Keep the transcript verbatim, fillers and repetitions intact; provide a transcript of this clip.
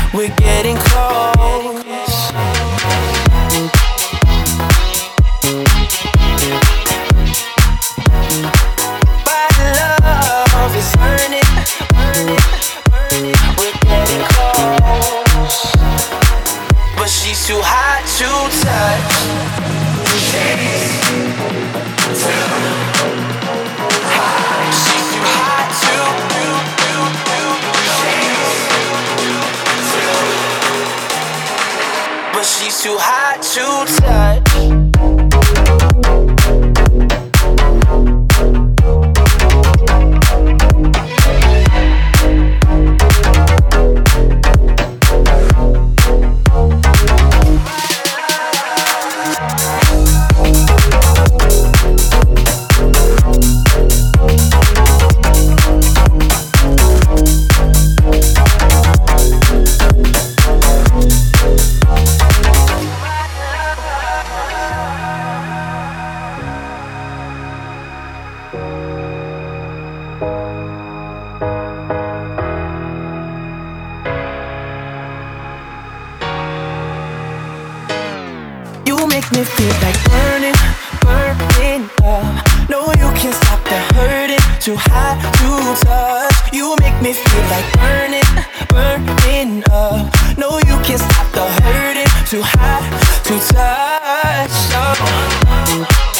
We're getting close. My love is burning, burning, burning. We're getting close, but she's too hot to touch. She's too hot. She's too hot to do, do, do, do. But she's too hot to touch. You make me feel like burning, burning up. No, you can't stop the hurting. Too hot to touch. You make me feel like burning, burning up. No, you can't stop the hurting. Too hot to touch. Oh.